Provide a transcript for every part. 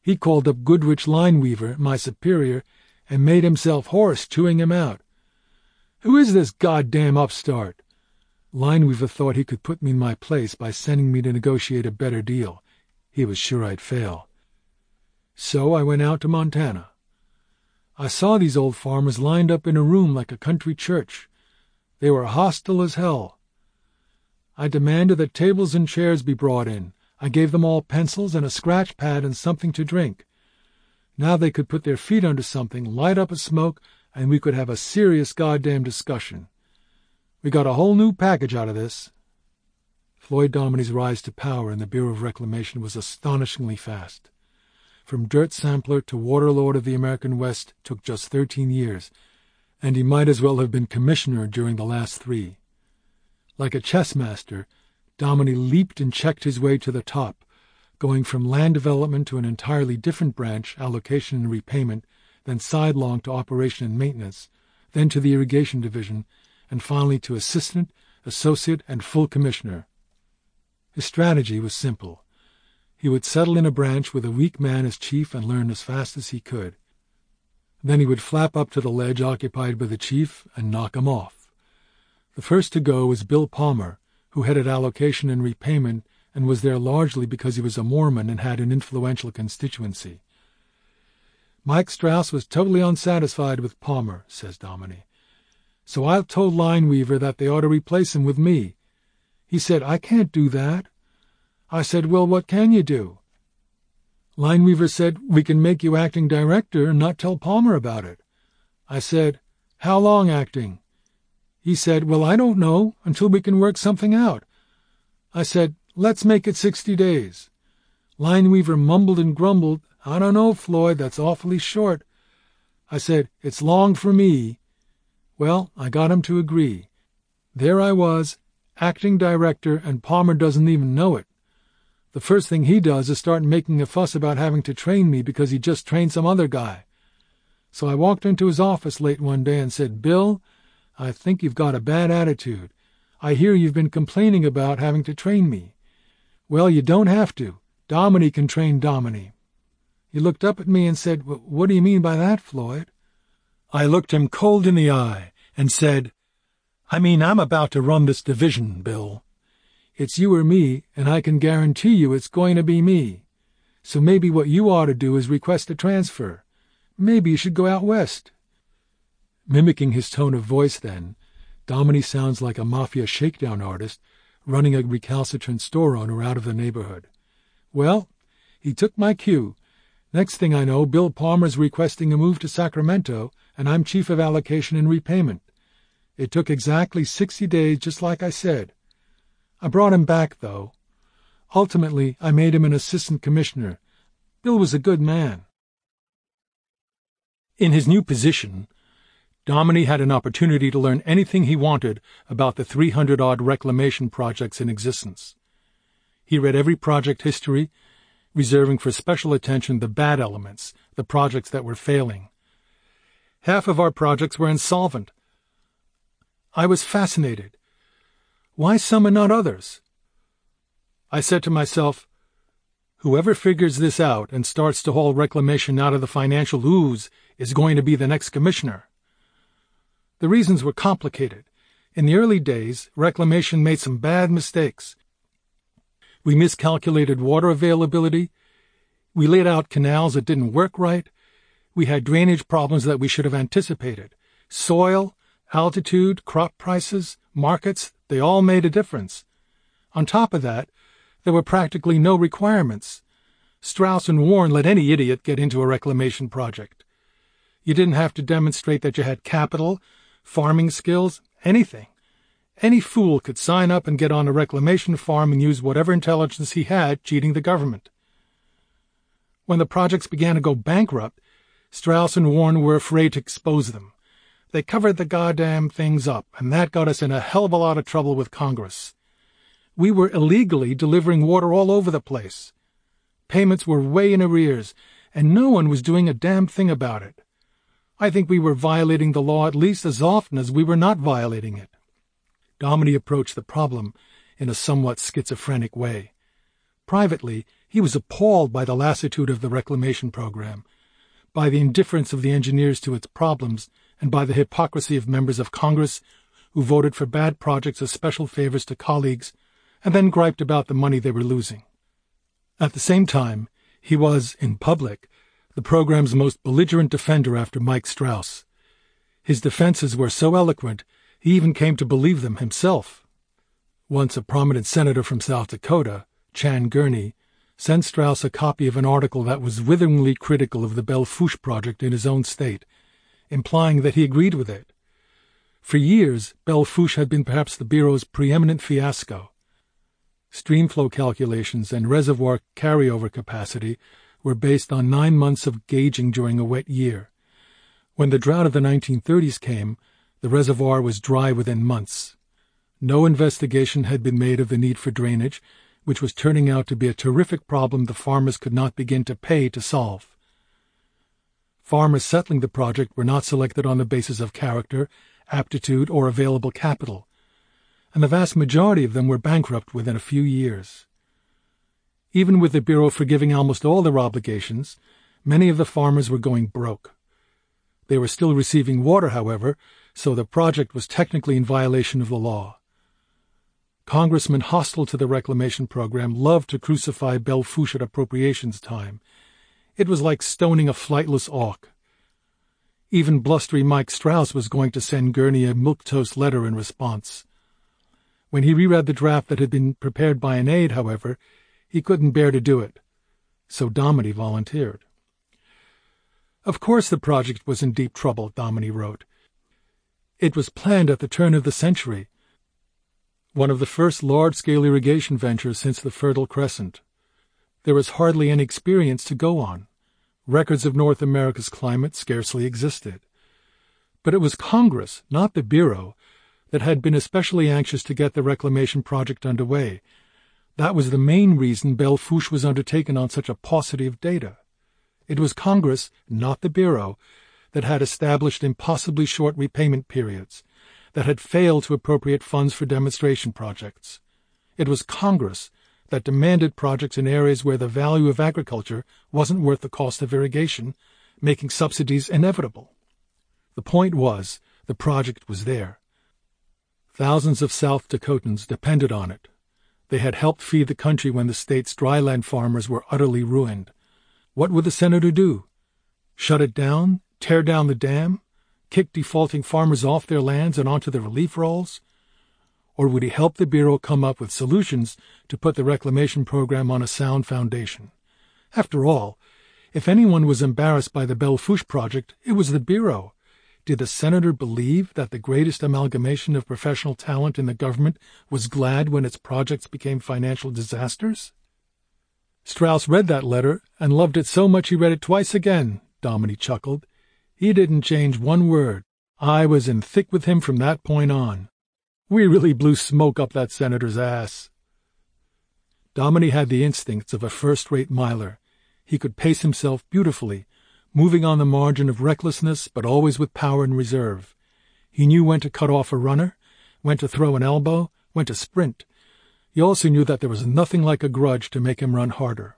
He called up Goodrich Lineweaver, my superior, and made himself hoarse, chewing him out. "Who is this goddamn upstart?" Lineweaver thought he could put me in my place by sending me to negotiate a better deal. He was sure I'd fail. So I went out to Montana. I saw these old farmers lined up in a room like a country church. They were hostile as hell. I demanded that tables and chairs be brought in. I gave them all pencils and a scratch pad and something to drink. Now they could put their feet under something, light up a smoke, and we could have a serious goddamn discussion. We got a whole new package out of this. Floyd Domini's rise to power in the Bureau of Reclamation was astonishingly fast. From dirt sampler to water lord of the American West took just 13 years, and he might as well have been commissioner during the last 3. Like a chess master, Domini leaped and checked his way to the top, going from land development to an entirely different branch, allocation and repayment, then sidelong to operation and maintenance, then to the irrigation division, and finally to assistant, associate, and full commissioner. His strategy was simple. He would settle in a branch with a weak man as chief and learn as fast as he could. Then he would flap up to the ledge occupied by the chief and knock him off. The first to go was Bill Palmer, who headed allocation and repayment and was there largely because he was a Mormon and had an influential constituency. Mike Strauss was totally unsatisfied with Palmer, says Domini. So I told Lineweaver that they ought to replace him with me. He said, "I can't do that." I said, "Well, what can you do?" Lineweaver said, "We can make you acting director and not tell Palmer about it." I said, "How long acting?" He said, "Well, I don't know, until we can work something out." I said, "Let's make it 60 days. Lineweaver mumbled and grumbled, "I don't know, Floyd, that's awfully short." I said, "It's long for me." Well, I got him to agree. There I was, acting director, and Palmer doesn't even know it. The first thing he does is start making a fuss about having to train me because he just trained some other guy. So I walked into his office late one day and said, "Bill, I think you've got a bad attitude. I hear you've been complaining about having to train me." "Well, you don't have to. Domini can train Domini." He looked up at me and said, "What do you mean by that, Floyd?" I looked him cold in the eye and said, "I mean, I'm about to run this division, Bill. It's you or me, and I can guarantee you it's going to be me. So maybe what you ought to do is request a transfer. Maybe you should go out west." Mimicking his tone of voice then, Domini sounds like a mafia shakedown artist running a recalcitrant store owner out of the neighborhood. Well, he took my cue. Next thing I know, Bill Palmer's requesting a move to Sacramento, and I'm chief of allocation and repayment. It took exactly 60 days, just like I said. I brought him back, though. Ultimately, I made him an assistant commissioner. Bill was a good man. In his new position, Domini had an opportunity to learn anything he wanted about the 300-odd reclamation projects in existence. He read every project history, reserving for special attention the bad elements, the projects that were failing. Half of our projects were insolvent. I was fascinated. Why some and not others? I said to myself, whoever figures this out and starts to haul reclamation out of the financial ooze is going to be the next commissioner. The reasons were complicated. In the early days, reclamation made some bad mistakes. We miscalculated water availability. We laid out canals that didn't work right. We had drainage problems that we should have anticipated. Soil, altitude, crop prices, markets, they all made a difference. On top of that, there were practically no requirements. Strauss and Warren let any idiot get into a reclamation project. You didn't have to demonstrate that you had capital, farming skills, anything. Any fool could sign up and get on a reclamation farm and use whatever intelligence he had cheating the government. When the projects began to go bankrupt, Strauss and Warren were afraid to expose them. They covered the goddamn things up, and that got us in a hell of a lot of trouble with Congress. We were illegally delivering water all over the place. Payments were way in arrears, and no one was doing a damn thing about it. I think we were violating the law at least as often as we were not violating it. Domini approached the problem in a somewhat schizophrenic way. Privately, He was appalled by the lassitude of the reclamation program, by the indifference of the engineers to its problems, and by the hypocrisy of members of Congress who voted for bad projects as special favors to colleagues and then griped about the money they were losing. At the same time, he was, in public, the program's most belligerent defender after Mike Strauss. His defenses were so eloquent, he even came to believe them himself. Once a prominent senator from South Dakota, Chan Gurney, sent Strauss a copy of an article that was witheringly critical of the Belle Fourche project in his own state, implying that he agreed with it. For years, Belle Fourche had been perhaps the Bureau's preeminent fiasco. Streamflow calculations and reservoir carryover capacity were based on 9 months of gauging during a wet year. When the drought of the 1930s came, the reservoir was dry within months. No investigation had been made of the need for drainage, which was turning out to be a terrific problem the farmers could not begin to pay to solve. Farmers settling the project were not selected on the basis of character, aptitude, or available capital, and the vast majority of them were bankrupt within a few years. Even with the Bureau forgiving almost all their obligations, many of the farmers were going broke. They were still receiving water, however, so the project was technically in violation of the law. Congressmen hostile to the reclamation program loved to crucify Belle Fourche at appropriations time. It was like stoning a flightless auk. Even blustery Mike Strauss was going to send Gurney a milquetoast letter in response. When he reread the draft that had been prepared by an aide, however, he couldn't bear to do it, so Dominy volunteered. Of course the project was in deep trouble, Dominy wrote. It was planned at the turn of the century, one of the first large-scale irrigation ventures since the Fertile Crescent. There was hardly any experience to go on. Records of North America's climate scarcely existed. But it was Congress, not the Bureau, that had been especially anxious to get the reclamation project underway. That was the main reason Belle Fourche was undertaken on such a paucity of data. It was Congress, not the Bureau, that had established impossibly short repayment periods, that had failed to appropriate funds for demonstration projects. It was Congress that demanded projects in areas where the value of agriculture wasn't worth the cost of irrigation, making subsidies inevitable. The point was, the project was there. Thousands of South Dakotans depended on it. They had helped feed the country when the state's dryland farmers were utterly ruined. What would the senator do? Shut it down? Tear down the dam? Kick defaulting farmers off their lands and onto the relief rolls? Or would he help the Bureau come up with solutions to put the reclamation program on a sound foundation? After all, if anyone was embarrassed by the Belle Fourche project, it was the Bureau. Did the senator believe that the greatest amalgamation of professional talent in the government was glad when its projects became financial disasters? Strauss read that letter and loved it so much he read it twice again, Dominy chuckled. He didn't change one word. I was in thick with him from that point on. We really blew smoke up that senator's ass. Dominy had the instincts of a first-rate miler. He could pace himself beautifully, moving on the margin of recklessness but always with power and reserve. He knew when to cut off a runner, when to throw an elbow, when to sprint. He also knew that there was nothing like a grudge to make him run harder.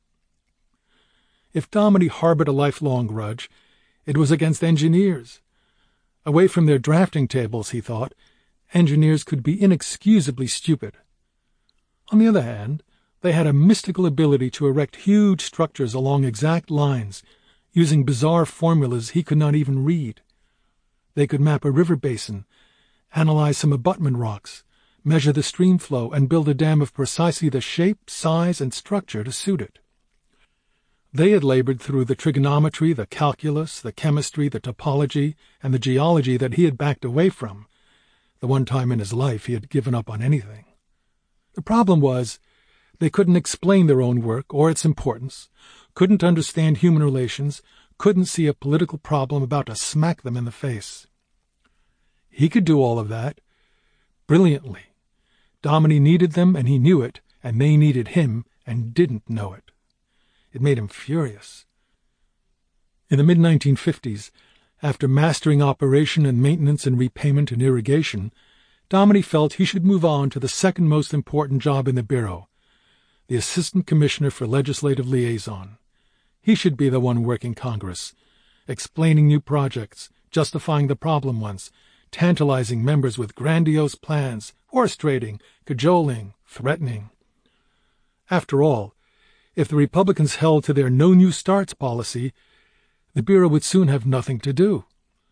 If Dominy harbored a lifelong grudge, it was against engineers. Away from their drafting tables, he thought, engineers could be inexcusably stupid. On the other hand, they had a mystical ability to erect huge structures along exact lines, using bizarre formulas he could not even read. They could map a river basin, analyze some abutment rocks, measure the stream flow, and build a dam of precisely the shape, size, and structure to suit it. They had labored through the trigonometry, the calculus, the chemistry, the topology, and the geology that he had backed away from, the one time in his life he had given up on anything. The problem was, they couldn't explain their own work or its importance, couldn't understand human relations, couldn't see a political problem about to smack them in the face. He could do all of that. Brilliantly. Dominy needed them, and he knew it, and they needed him, and didn't know it. It made him furious. In the mid-1950s, after mastering operation and maintenance and repayment and irrigation, Dominy felt he should move on to the second most important job in the Bureau, the Assistant Commissioner for Legislative Liaison. He should be the one working Congress, explaining new projects, justifying the problem ones, tantalizing members with grandiose plans, horse trading, cajoling, threatening. After all, if the Republicans held to their no new starts policy, the Bureau would soon have nothing to do.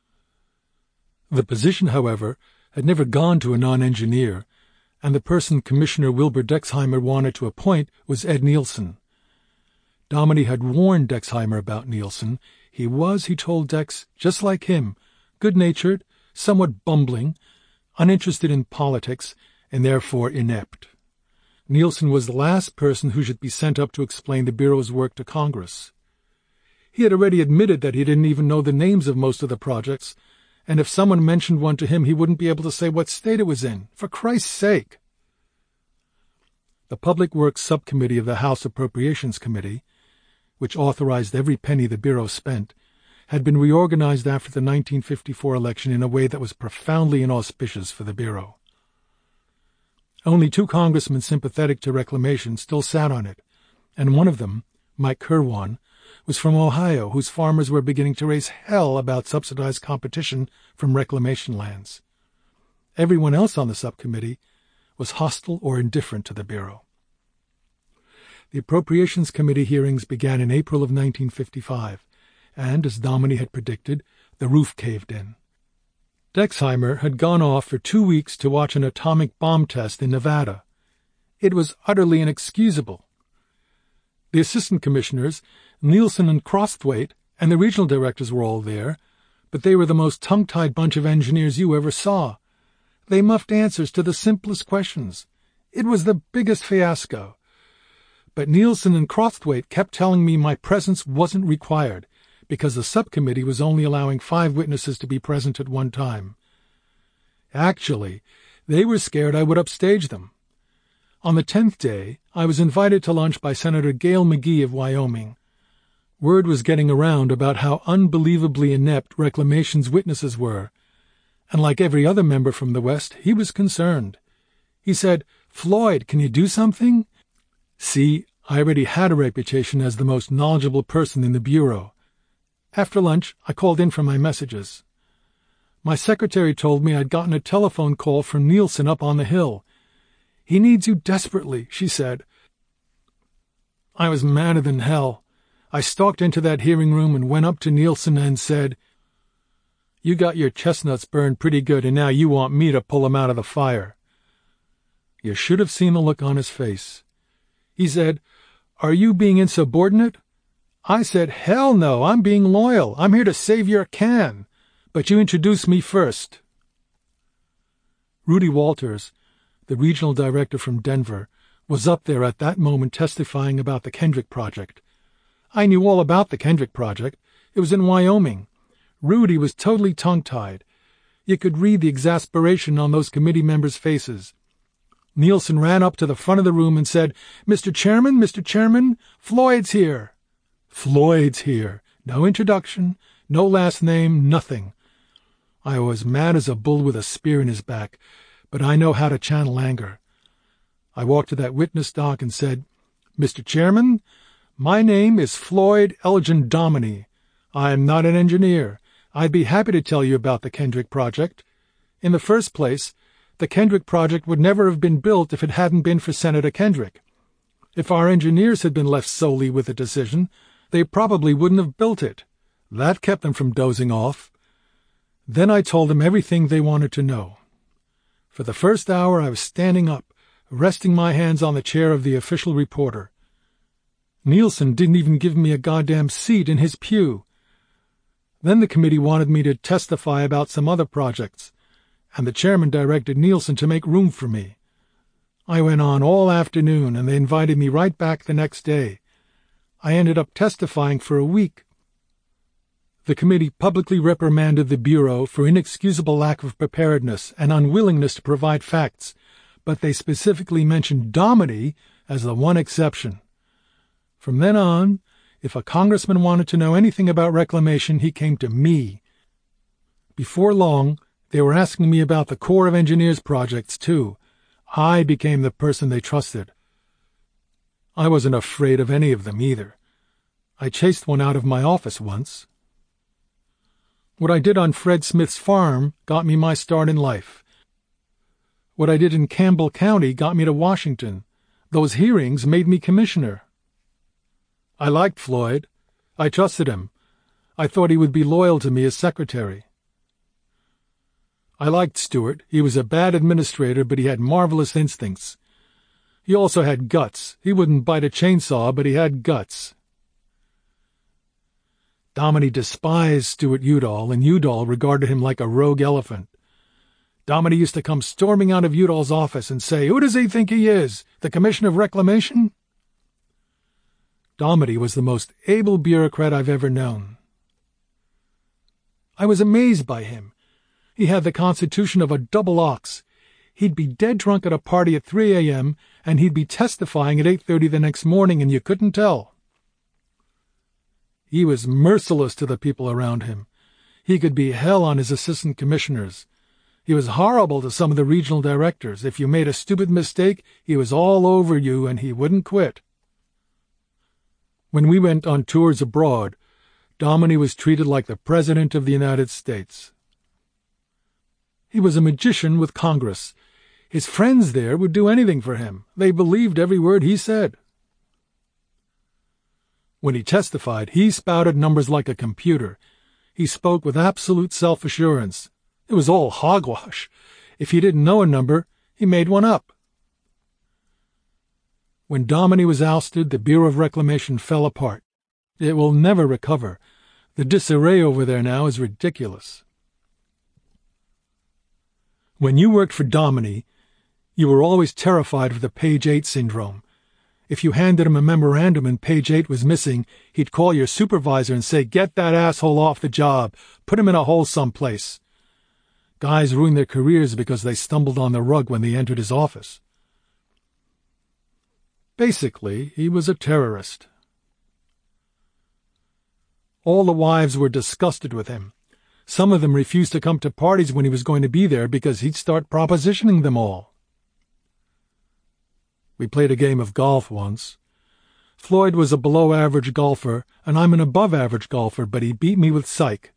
The position, however, had never gone to a non-engineer, and the person Commissioner Wilbur Dexheimer wanted to appoint was Ed Nielsen. Dominy had warned Dexheimer about Nielsen. He was, he told Dex, just like him, good-natured, somewhat bumbling, uninterested in politics, and therefore inept. Nielsen was the last person who should be sent up to explain the Bureau's work to Congress. He had already admitted that he didn't even know the names of most of the projects, and if someone mentioned one to him, he wouldn't be able to say what state it was in. For Christ's sake! The Public Works Subcommittee of the House Appropriations Committee, which authorized every penny the Bureau spent, had been reorganized after the 1954 election in a way that was profoundly inauspicious for the Bureau. Only 2 congressmen sympathetic to reclamation still sat on it, and one of them, Mike Kirwan, was from Ohio, whose farmers were beginning to raise hell about subsidized competition from reclamation lands. Everyone else on the subcommittee was hostile or indifferent to the Bureau. The Appropriations Committee hearings began in April of 1955, and, as Dominy had predicted, the roof caved in. Dexheimer had gone off for 2 weeks to watch an atomic bomb test in Nevada. It was utterly inexcusable. The assistant commissioners, Nielsen and Crosthwaite, and the regional directors were all there, but they were the most tongue-tied bunch of engineers you ever saw. They muffed answers to the simplest questions. It was the biggest fiasco. But Nielsen and Crosthwaite kept telling me my presence wasn't required, because the subcommittee was only allowing 5 witnesses to be present at one time. Actually, they were scared I would upstage them. On the 10th day, I was invited to lunch by Senator Gale McGee of Wyoming. Word was getting around about how unbelievably inept Reclamation's witnesses were, and like every other member from the West, he was concerned. He said, "Floyd, can you do something?" See, I already had a reputation as the most knowledgeable person in the Bureau. After lunch, I called in for my messages. My secretary told me I'd gotten a telephone call from Nielsen up on the hill. "He needs you desperately," she said. I was madder than hell. I stalked into that hearing room and went up to Nielsen and said, "You got your chestnuts burned pretty good, and now you want me to pull 'em out of the fire." You should have seen the look on his face. He said, "Are you being insubordinate?" I said, "Hell no, I'm being loyal. I'm here to save your can. But you introduced me first." Rudy Walters, the regional director from Denver, was up there at that moment testifying about the Kendrick Project. I knew all about the Kendrick Project. It was in Wyoming. Rudy was totally tongue-tied. You could read the exasperation on those committee members' faces. Nielsen ran up to the front of the room and said, Mr. Chairman, Floyd's here." Floyd's here. No introduction, no last name, nothing. I was mad as a bull with a spear in his back, but I know how to channel anger. I walked to that witness dock and said, "Mr. Chairman, my name is Floyd Elgin Dominy. I am not an engineer. I'd be happy to tell you about the Kendrick Project. In the first place, the Kendrick Project would never have been built if it hadn't been for Senator Kendrick. If our engineers had been left solely with the decision, they probably wouldn't have built it. That kept them from dozing off. Then I told them everything they wanted to know. For the first hour I was standing up, resting my hands on the chair of the official reporter. Nielsen didn't even give me a goddamn seat in his pew. Then the committee wanted me to testify about some other projects, and the chairman directed Nielsen to make room for me. I went on all afternoon, and they invited me right back the next day. I ended up testifying for a week. The committee publicly reprimanded the Bureau for inexcusable lack of preparedness and unwillingness to provide facts, but they specifically mentioned Dominy as the one exception. From then on, if a congressman wanted to know anything about reclamation, he came to me. Before long, they were asking me about the Corps of Engineers projects, too. I became the person they trusted. I wasn't afraid of any of them either. I chased one out of my office once. What I did on Fred Smith's farm got me my start in life. What I did in Campbell County got me to Washington. Those hearings made me commissioner. I liked Floyd. I trusted him. I thought he would be loyal to me as secretary. I liked Stewart. He was a bad administrator, but he had marvelous instincts. He also had guts. He wouldn't bite a chainsaw, but he had guts. Dominy despised Stuart Udall, and Udall regarded him like a rogue elephant. Dominy used to come storming out of Udall's office and say, "Who does he think he is, the Commissioner of Reclamation?" Dominy was the most able bureaucrat I've ever known. I was amazed by him. He had the constitution of a double ox. He'd be dead drunk at a party at 3 a.m., and he'd be testifying at 8:30 the next morning, and you couldn't tell. He was merciless to the people around him. He could be hell on his assistant commissioners. He was horrible to some of the regional directors. If you made a stupid mistake, he was all over you, and he wouldn't quit. When we went on tours abroad, Dominy was treated like the President of the United States. He was a magician with Congress. His friends there would do anything for him. They believed every word he said. When he testified, he spouted numbers like a computer. He spoke with absolute self-assurance. It was all hogwash. If he didn't know a number, he made one up. When Dominy was ousted, the Bureau of Reclamation fell apart. It will never recover. The disarray over there now is ridiculous. When you worked for Dominy, you were always terrified of the Page 8 syndrome. If you handed him a memorandum and Page 8 was missing, he'd call your supervisor and say, "Get that asshole off the job. Put him in a hole someplace." Guys ruined their careers because they stumbled on the rug when they entered his office. Basically, he was a terrorist. All the wives were disgusted with him. Some of them refused to come to parties when he was going to be there because he'd start propositioning them all. We played a game of golf once. Floyd was a below-average golfer, and I'm an above-average golfer, but he beat me with psych.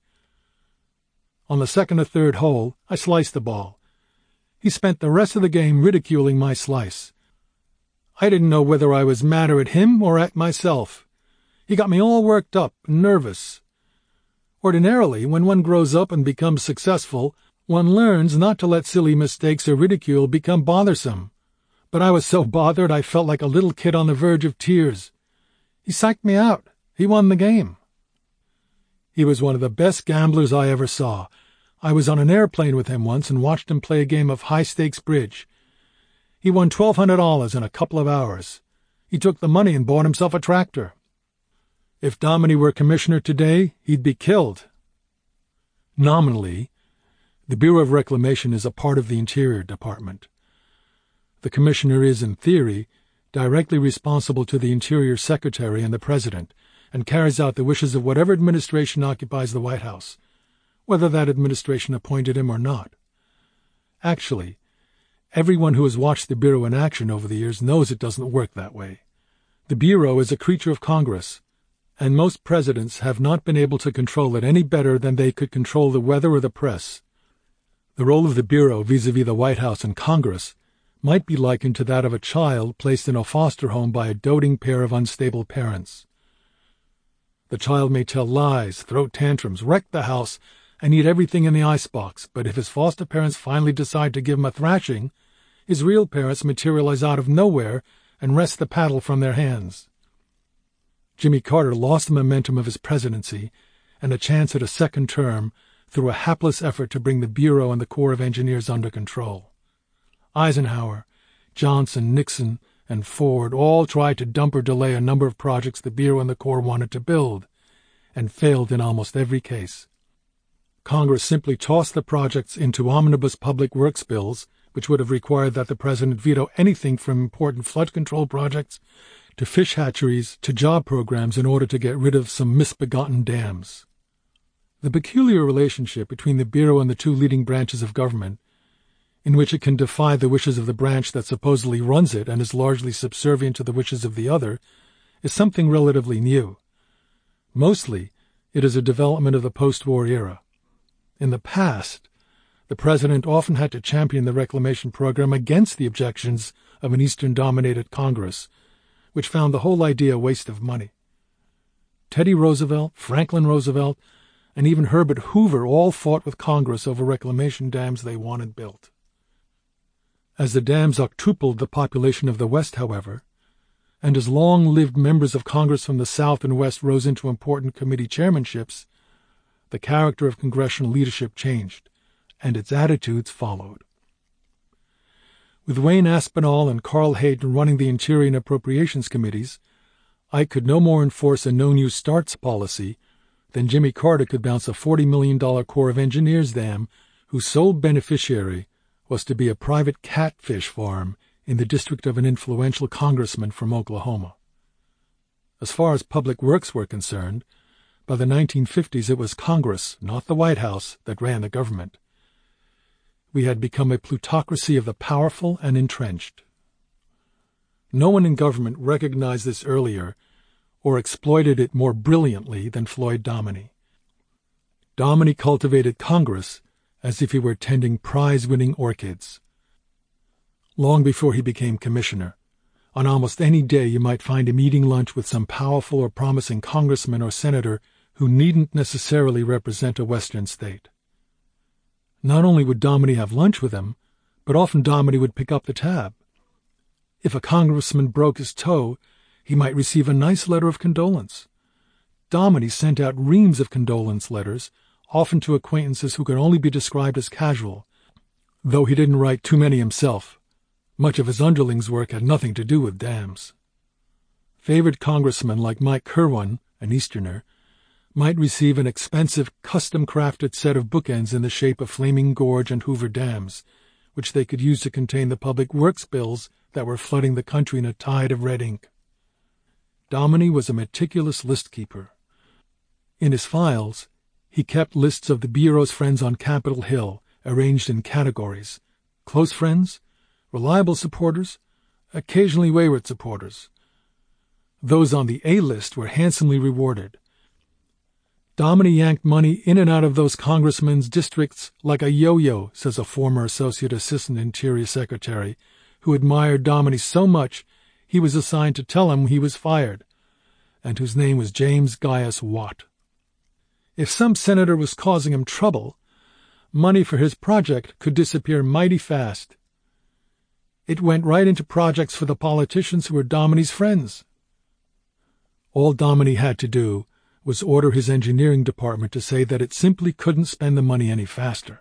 On the second or third hole, I sliced the ball. He spent the rest of the game ridiculing my slice. I didn't know whether I was madder at him or at myself. He got me all worked up and nervous. Ordinarily, when one grows up and becomes successful, one learns not to let silly mistakes or ridicule become bothersome. But I was so bothered I felt like a little kid on the verge of tears. He psyched me out. He won the game. He was one of the best gamblers I ever saw. I was on an airplane with him once and watched him play a game of high-stakes bridge. He won $1,200 in a couple of hours. He took the money and bought himself a tractor. If Dominy were commissioner today, he'd be killed. Nominally, the Bureau of Reclamation is a part of the Interior Department. The commissioner is, in theory, directly responsible to the Interior Secretary and the President, and carries out the wishes of whatever administration occupies the White House, whether that administration appointed him or not. Actually, everyone who has watched the Bureau in action over the years knows it doesn't work that way. The Bureau is a creature of Congress, and most presidents have not been able to control it any better than they could control the weather or the press. The role of the Bureau vis-à-vis the White House and Congress might be likened to that of a child placed in a foster home by a doting pair of unstable parents. The child may tell lies, throw tantrums, wreck the house, and eat everything in the icebox, but if his foster parents finally decide to give him a thrashing, his real parents materialize out of nowhere and wrest the paddle from their hands. Jimmy Carter lost the momentum of his presidency and a chance at a second term through a hapless effort to bring the Bureau and the Corps of Engineers under control. Eisenhower, Johnson, Nixon, and Ford all tried to dump or delay a number of projects the Bureau and the Corps wanted to build, and failed in almost every case. Congress simply tossed the projects into omnibus public works bills, which would have required that the President veto anything from important flood control projects to fish hatcheries to job programs in order to get rid of some misbegotten dams. The peculiar relationship between the Bureau and the two leading branches of government in which it can defy the wishes of the branch that supposedly runs it and is largely subservient to the wishes of the other, is something relatively new. Mostly, it is a development of the post-war era. In the past, the president often had to champion the reclamation program against the objections of an Eastern-dominated Congress, which found the whole idea a waste of money. Teddy Roosevelt, Franklin Roosevelt, and even Herbert Hoover all fought with Congress over reclamation dams they wanted built. As the dams octupled the population of the West, however, and as long-lived members of Congress from the South and West rose into important committee chairmanships, the character of congressional leadership changed, and its attitudes followed. With Wayne Aspinall and Carl Hayden running the Interior and Appropriations Committees, Ike could no more enforce a no-new starts policy than Jimmy Carter could bounce a $40 million Corps of Engineers dam whose sole beneficiary was to be a private catfish farm in the district of an influential congressman from Oklahoma. As far as public works were concerned, by the 1950s it was Congress, not the White House, that ran the government. We had become a plutocracy of the powerful and entrenched. No one in government recognized this earlier or exploited it more brilliantly than Floyd Dominy. Dominy cultivated Congress as if he were tending prize-winning orchids. Long before he became commissioner, on almost any day you might find him eating lunch with some powerful or promising congressman or senator who needn't necessarily represent a Western state. Not only would Dominy have lunch with him, but often Dominy would pick up the tab. If a congressman broke his toe, he might receive a nice letter of condolence. Dominy sent out reams of condolence letters, often to acquaintances who could only be described as casual, though he didn't write too many himself. Much of his underlings' work had nothing to do with dams. Favored congressmen like Mike Kirwan, an Easterner, might receive an expensive, custom-crafted set of bookends in the shape of Flaming Gorge and Hoover dams, which they could use to contain the public works bills that were flooding the country in a tide of red ink. Dominy was a meticulous list-keeper. In his files, he kept lists of the Bureau's friends on Capitol Hill, arranged in categories: close friends, reliable supporters, occasionally wayward supporters. Those on the A list were handsomely rewarded. Dominy yanked money in and out of those congressmen's districts like a yo-yo, says a former Associate Assistant Interior Secretary, who admired Dominy so much he was assigned to tell him he was fired, and whose name was James Gaius Watt. If some senator was causing him trouble, money for his project could disappear mighty fast. It went right into projects for the politicians who were Dominy's friends. All Dominy had to do was order his engineering department to say that it simply couldn't spend the money any faster.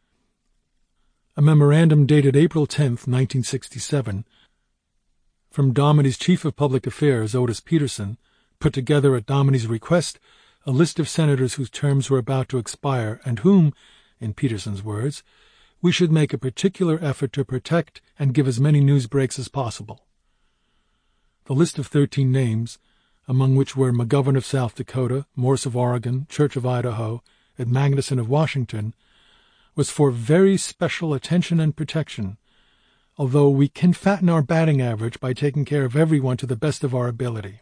A memorandum dated April 10, 1967, from Dominy's Chief of Public Affairs, Otis Peterson, put together at Dominy's request a list of senators whose terms were about to expire and whom, in Peterson's words, we should make a particular effort to protect and give as many news breaks as possible. The list of 13 names, among which were McGovern of South Dakota, Morse of Oregon, Church of Idaho, and Magnuson of Washington, was for very special attention and protection, although we can fatten our batting average by taking care of everyone to the best of our ability.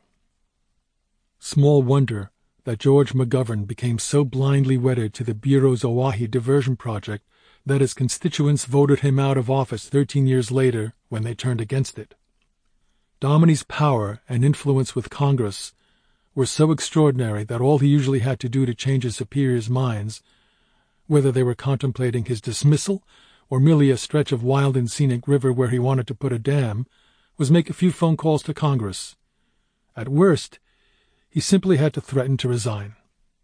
Small wonder that George McGovern became so blindly wedded to the Bureau's Oahe diversion project that his constituents voted him out of office 13 years later when they turned against it. Dominy's power and influence with Congress were so extraordinary that all he usually had to do to change his superiors' minds, whether they were contemplating his dismissal or merely a stretch of wild and scenic river where he wanted to put a dam, was make a few phone calls to Congress. At worst, he simply had to threaten to resign.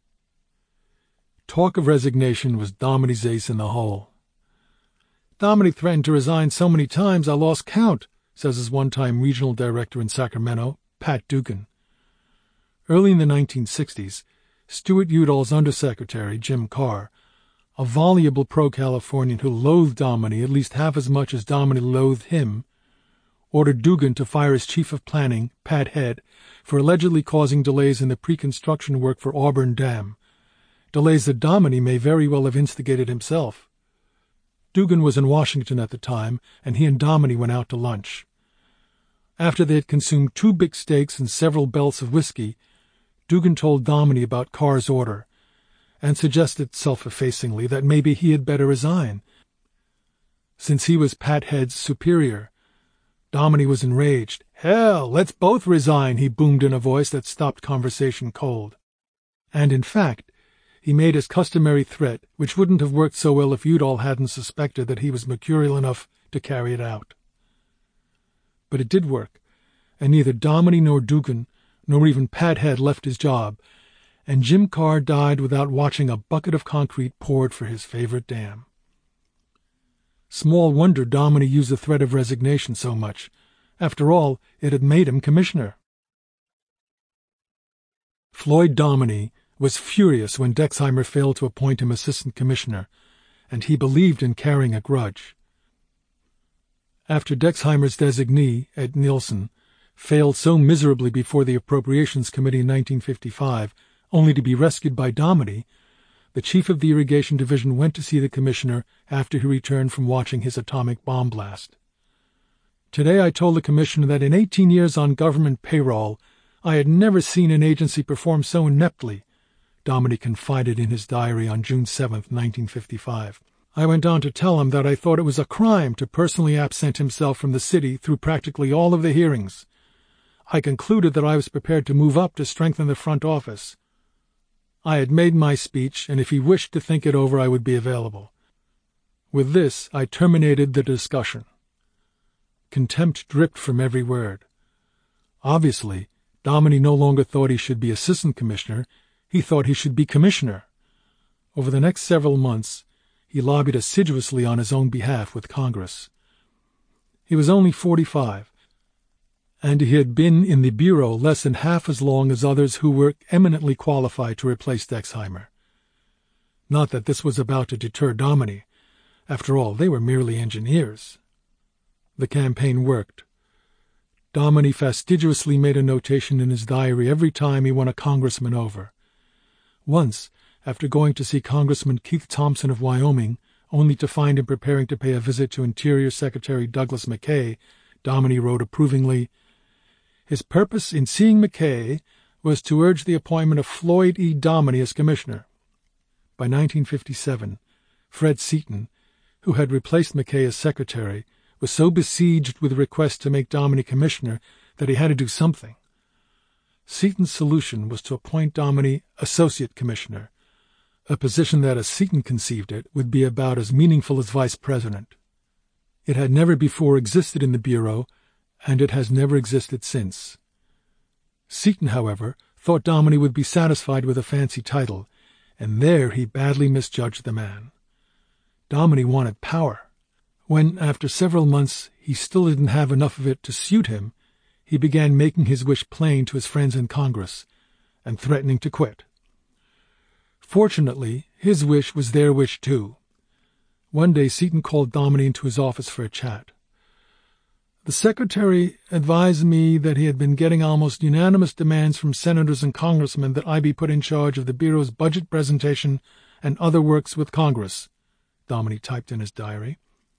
Talk of resignation was Dominy's ace in the hole. Dominy threatened to resign so many times I lost count, says his one-time regional director in Sacramento, Pat Dugan. Early in the 1960s, Stuart Udall's undersecretary, Jim Carr, a voluble pro-Californian who loathed Dominy at least half as much as Dominy loathed him, ordered Dugan to fire his chief of planning, Pat Head, for allegedly causing delays in the pre-construction work for Auburn Dam, delays that Dominy may very well have instigated himself. Dugan was in Washington at the time, and he and Dominy went out to lunch. After they had consumed 2 big steaks and several belts of whiskey, Dugan told Dominy about Carr's order, and suggested self-effacingly that maybe he had better resign, since he was Pat Head's superior. Dominy was enraged. "Hell, let's both resign," he boomed in a voice that stopped conversation cold. And in fact, he made his customary threat, which wouldn't have worked so well if Udall hadn't suspected that he was mercurial enough to carry it out. But it did work, and neither Dominy nor Dugan, nor even Pat Head left his job, and Jim Carr died without watching a bucket of concrete poured for his favorite dam. Small wonder Dominy used the threat of resignation so much. After all, it had made him commissioner. Floyd Dominy was furious when Dexheimer failed to appoint him assistant commissioner, and he believed in carrying a grudge. After Dexheimer's designee, Ed Nilsson, failed so miserably before the Appropriations Committee in 1955, only to be rescued by Dominy, the chief of the Irrigation Division went to see the commissioner after he returned from watching his atomic bomb blast. "Today I told the commissioner that in 18 years on government payroll, I had never seen an agency perform so ineptly," Dominy confided in his diary on June 7, 1955. "I went on to tell him that I thought it was a crime to personally absent himself from the city through practically all of the hearings. I concluded that I was prepared to move up to strengthen the front office. I had made my speech, and if he wished to think it over, I would be available. With this, I terminated the discussion." Contempt dripped from every word. Obviously, Dominy no longer thought he should be assistant commissioner. He thought he should be commissioner. Over the next several months, he lobbied assiduously on his own behalf with Congress. He was only 45, and he had been in the Bureau less than half as long as others who were eminently qualified to replace Dexheimer. Not that this was about to deter Dominy. After all, they were merely engineers. The campaign worked. Dominy fastidiously made a notation in his diary every time he won a congressman over. Once, after going to see Congressman Keith Thompson of Wyoming, only to find him preparing to pay a visit to Interior Secretary Douglas McKay, Dominy wrote approvingly, "His purpose in seeing McKay was to urge the appointment of Floyd E. Dominy as commissioner." By 1957, Fred Seaton, who had replaced McKay as secretary, was so besieged with requests to make Dominy commissioner that he had to do something. Seaton's solution was to appoint Dominy associate commissioner, a position that, as Seaton conceived it, would be about as meaningful as vice president. It had never before existed in the Bureau, and it has never existed since. Seaton, however, thought Dominy would be satisfied with a fancy title, and there he badly misjudged the man. Dominy wanted power. When, after several months, he still didn't have enough of it to suit him, he began making his wish plain to his friends in Congress, and threatening to quit. Fortunately, his wish was their wish too. One day Seaton called Dominy into his office for a chat. "The secretary advised me that he had been getting almost unanimous demands from senators and congressmen that I be put in charge of the Bureau's budget presentation and other works with Congress," Dominy typed in his diary.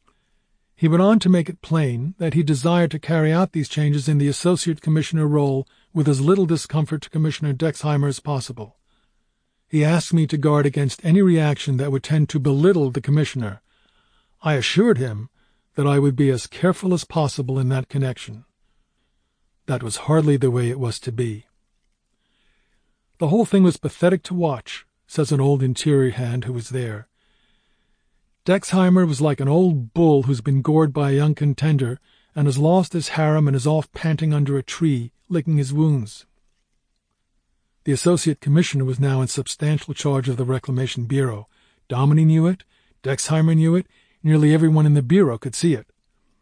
He went on to make it plain that he desired to carry out these changes in the associate commissioner role with as little discomfort to Commissioner Dexheimer as possible. He asked me to guard against any reaction that would tend to belittle the commissioner. I assured him that I would be as careful as possible in that connection. That was hardly the way it was to be. "The whole thing was pathetic to watch," says an old interior hand who was there. "Dexheimer was like an old bull who's been gored by a young contender and has lost his harem and is off panting under a tree, licking his wounds." The associate commissioner was now in substantial charge of the Reclamation Bureau. Dominy knew it, Dexheimer knew it, nearly everyone in the Bureau could see it.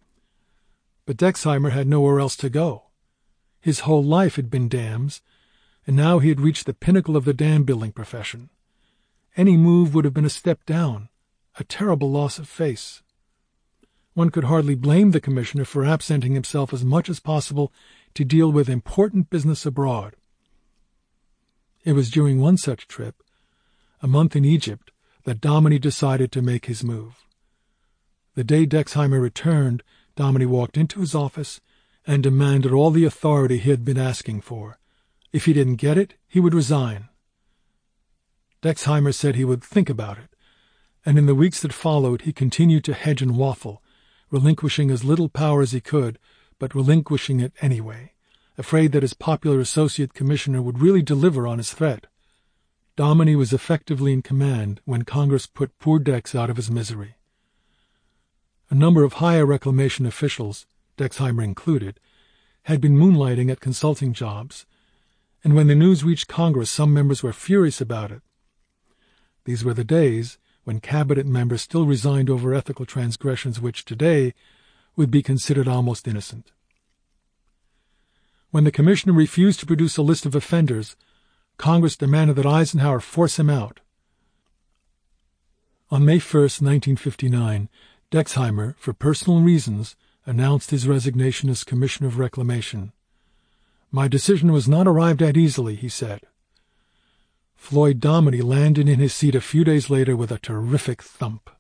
But Dexheimer had nowhere else to go. His whole life had been dams, and now he had reached the pinnacle of the dam-building profession. Any move would have been a step down, a terrible loss of face. One could hardly blame the commissioner for absenting himself as much as possible to deal with important business abroad. It was during one such trip, a month in Egypt, that Dominy decided to make his move. The day Dexheimer returned, Dominy walked into his office and demanded all the authority he had been asking for. If he didn't get it, he would resign. Dexheimer said he would think about it, and in the weeks that followed he continued to hedge and waffle, relinquishing as little power as he could, but relinquishing it anyway, afraid that his popular associate commissioner would really deliver on his threat. Dominy was effectively in command when Congress put poor Dex out of his misery. A number of higher reclamation officials, Dexheimer included, had been moonlighting at consulting jobs, and when the news reached Congress, some members were furious about it. These were the days when cabinet members still resigned over ethical transgressions which today would be considered almost innocent. When the commissioner refused to produce a list of offenders, Congress demanded that Eisenhower force him out. On May 1, 1959, Dexheimer, for personal reasons, announced his resignation as Commissioner of Reclamation. "My decision was not arrived at easily," he said. Floyd Dominy landed in his seat a few days later with a terrific thump.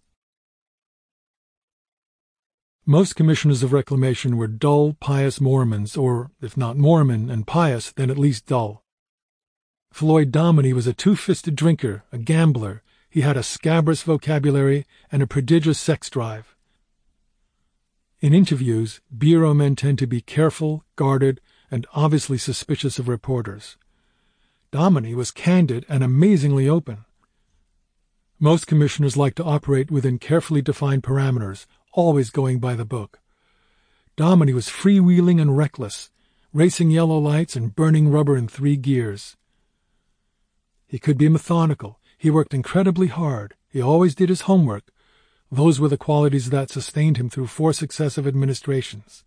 Most commissioners of reclamation were dull, pious Mormons, or, if not Mormon and pious, then at least dull. Floyd Dominy was a two-fisted drinker, a gambler. He had a scabrous vocabulary and a prodigious sex drive. In interviews, bureau men tend to be careful, guarded, and obviously suspicious of reporters. Dominy was candid and amazingly open. Most commissioners like to operate within carefully defined parameters, always going by the book. Dominy was freewheeling and reckless, racing yellow lights and burning rubber in 3 gears. He could be methodical. He worked incredibly hard. He always did his homework. Those were the qualities that sustained him through 4 successive administrations.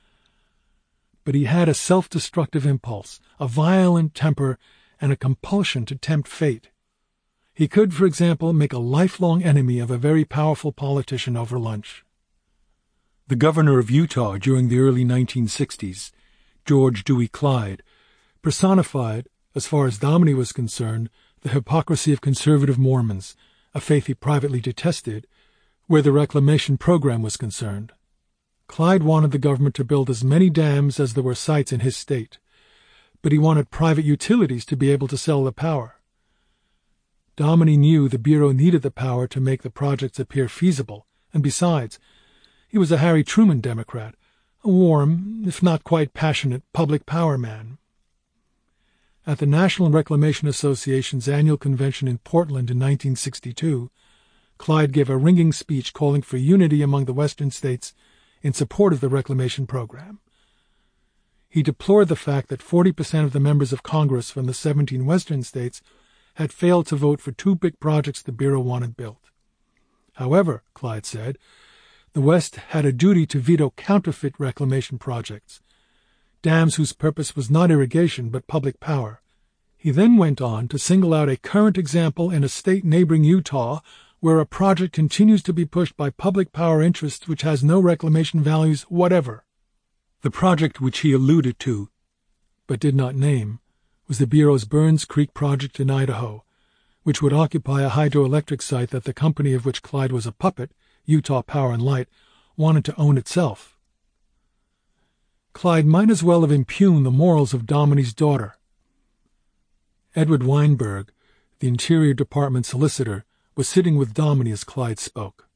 But he had a self-destructive impulse, a violent temper, and a compulsion to tempt fate. He could, for example, make a lifelong enemy of a very powerful politician over lunch. The governor of Utah during the early 1960s, George Dewey Clyde, personified, as far as Dominy was concerned, the hypocrisy of conservative Mormons, a faith he privately detested, where the reclamation program was concerned. Clyde wanted the government to build as many dams as there were sites in his state, but he wanted private utilities to be able to sell the power. Dominy knew the Bureau needed the power to make the projects appear feasible, and besides, he was a Harry Truman Democrat, a warm, if not quite passionate, public power man. At the National Reclamation Association's annual convention in Portland in 1962, Clyde gave a ringing speech calling for unity among the Western states in support of the reclamation program. He deplored the fact that 40% of the members of Congress from the 17 Western states had failed to vote for 2 big projects the Bureau wanted built. However, Clyde said, the West had a duty to veto counterfeit reclamation projects, dams whose purpose was not irrigation but public power. He then went on to single out a current example in a state neighboring Utah where a project continues to be pushed by public power interests which has no reclamation values whatever. The project which he alluded to, but did not name, was the Bureau's Burns Creek project in Idaho, which would occupy a hydroelectric site that the company of which Clyde was a puppet, Utah Power and Light, wanted to own itself. Clyde might as well have impugned the morals of Dominy's daughter. Edward Weinberg, the Interior Department solicitor, was sitting with Dominy as Clyde spoke.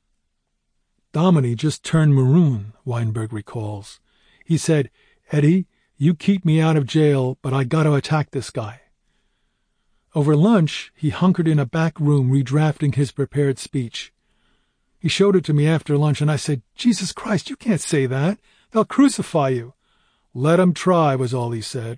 "Dominy just turned maroon," Weinberg recalls. He said, "Eddie, you keep me out of jail, but I got to attack this guy." Over lunch, he hunkered in a back room redrafting his prepared speech. He showed it to me after lunch, and I said, "Jesus Christ, you can't say that. They'll crucify you." "Let 'em try," was all he said.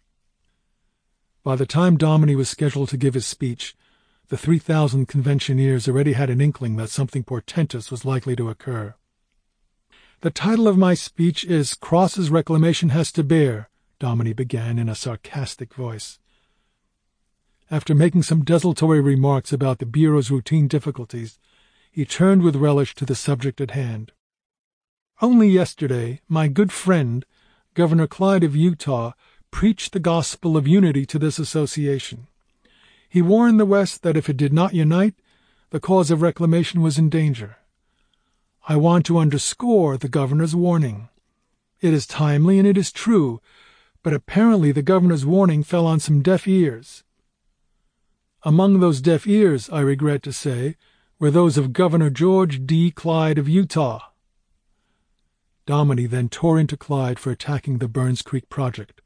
By the time Dominy was scheduled to give his speech, the 3,000 conventioneers already had an inkling that something portentous was likely to occur. "The title of my speech is Crosses Reclamation Has to Bear," Dominy began in a sarcastic voice. After making some desultory remarks about the Bureau's routine difficulties, he turned with relish to the subject at hand. "Only yesterday, my good friend, Governor Clyde of Utah, preached the gospel of unity to this association. He warned the West that if it did not unite, the cause of reclamation was in danger. I want to underscore the governor's warning. It is timely and it is true, but apparently the governor's warning fell on some deaf ears. Among those deaf ears, I regret to say, were those of Governor George D. Clyde of Utah. Dominy then tore into Clyde for attacking the Burns Creek project.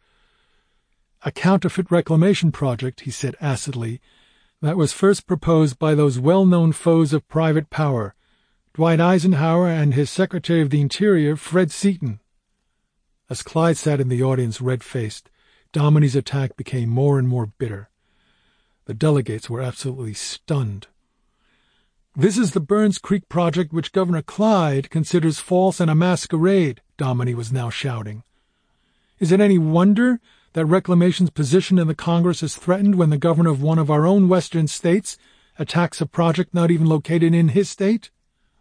A counterfeit reclamation project, he said acidly, that was first proposed by those well-known foes of private power, Dwight Eisenhower and his Secretary of the Interior, Fred Seaton. As Clyde sat in the audience red-faced, Dominy's attack became more and more bitter. The delegates were absolutely stunned. "This is the Burns Creek project which Governor Clyde considers false and a masquerade," Dominy was now shouting. "Is it any wonder that Reclamation's position in the Congress is threatened when the governor of one of our own western states attacks a project not even located in his state?"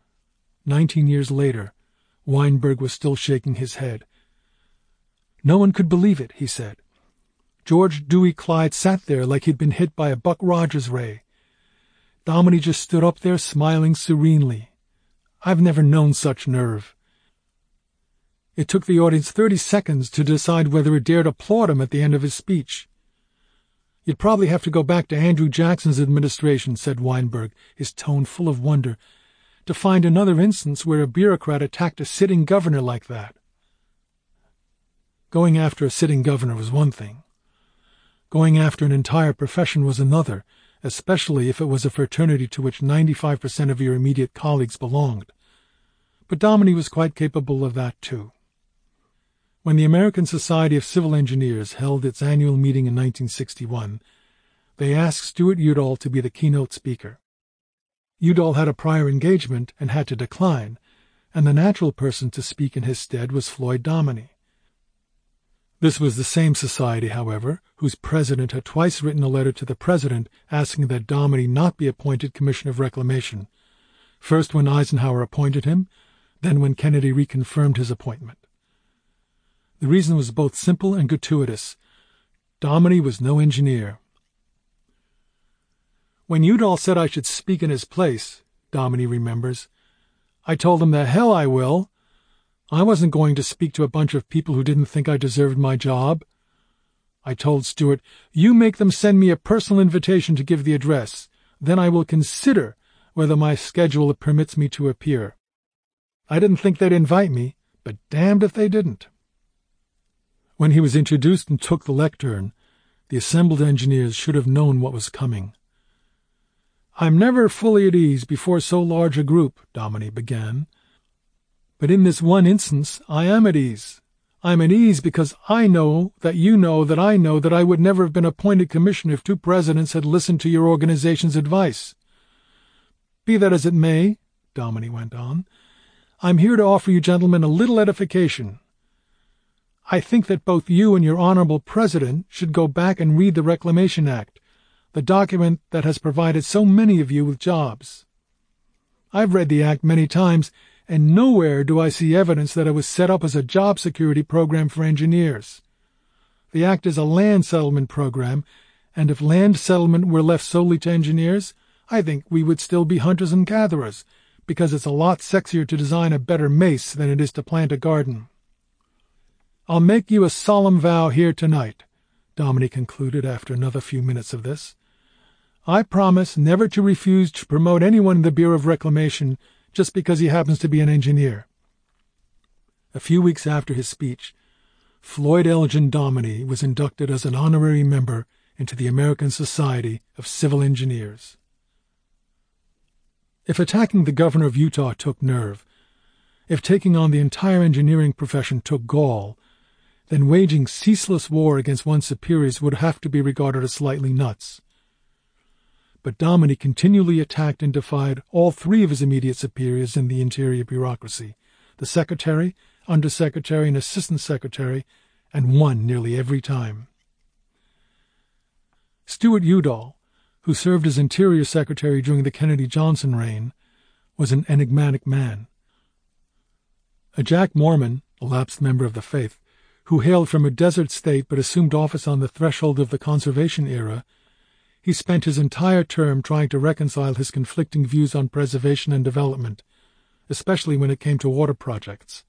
19 years later, Weinberg was still shaking his head. "No one could believe it," he said. "George Dewey Clyde sat there like he'd been hit by a Buck Rogers ray. Dominy just stood up there smiling serenely. I've never known such nerve." It took the audience 30 seconds to decide whether it dared applaud him at the end of his speech. "You'd probably have to go back to Andrew Jackson's administration," said Weinberg, his tone full of wonder, "to find another instance where a bureaucrat attacked a sitting governor like that." Going after a sitting governor was one thing. Going after an entire profession was another, especially if it was a fraternity to which 95% of your immediate colleagues belonged. But Dominy was quite capable of that, too. When the American Society of Civil Engineers held its annual meeting in 1961, they asked Stuart Udall to be the keynote speaker. Udall had a prior engagement and had to decline, and the natural person to speak in his stead was Floyd Dominy. This was the same society, however, whose president had twice written a letter to the president asking that Dominy not be appointed Commissioner of Reclamation, first when Eisenhower appointed him, then when Kennedy reconfirmed his appointment. The reason was both simple and gratuitous. Dominy was no engineer. "When Udall said I should speak in his place," Dominy remembers, "I told him the hell I will. I wasn't going to speak to a bunch of people who didn't think I deserved my job. I told Stuart, 'You make them send me a personal invitation to give the address. Then I will consider whether my schedule permits me to appear.' I didn't think they'd invite me, but damned if they didn't." When he was introduced and took the lectern, the assembled engineers should have known what was coming. "I'm never fully at ease before so large a group," Dominy began. "But in this one instance I am at ease. I'm at ease because I know that you know that I know that I would never have been appointed commissioner if 2 presidents had listened to your organization's advice. Be that as it may," Dominy went on, "I'm here to offer you gentlemen a little edification. I think that both you and your honorable president should go back and read the Reclamation Act, the document that has provided so many of you with jobs. I've read the act many times, and nowhere do I see evidence that it was set up as a job security program for engineers. The act is a land settlement program, and if land settlement were left solely to engineers, I think we would still be hunters and gatherers, because it's a lot sexier to design a better mace than it is to plant a garden. I'll make you a solemn vow here tonight," Dominy concluded after another few minutes of this. "I promise never to refuse to promote anyone in the Bureau of Reclamation just because he happens to be an engineer." A few weeks after his speech, Floyd Elgin Dominy was inducted as an honorary member into the American Society of Civil Engineers. If attacking the governor of Utah took nerve, if taking on the entire engineering profession took gall, then waging ceaseless war against one's superiors would have to be regarded as slightly nuts. But Dominy continually attacked and defied all 3 of his immediate superiors in the interior bureaucracy, the secretary, undersecretary, and assistant secretary, and won nearly every time. Stuart Udall, who served as Interior Secretary during the Kennedy-Johnson reign, was an enigmatic man. A Jack Mormon, a lapsed member of the faith, who hailed from a desert state but assumed office on the threshold of the conservation era, he spent his entire term trying to reconcile his conflicting views on preservation and development, especially when it came to water projects.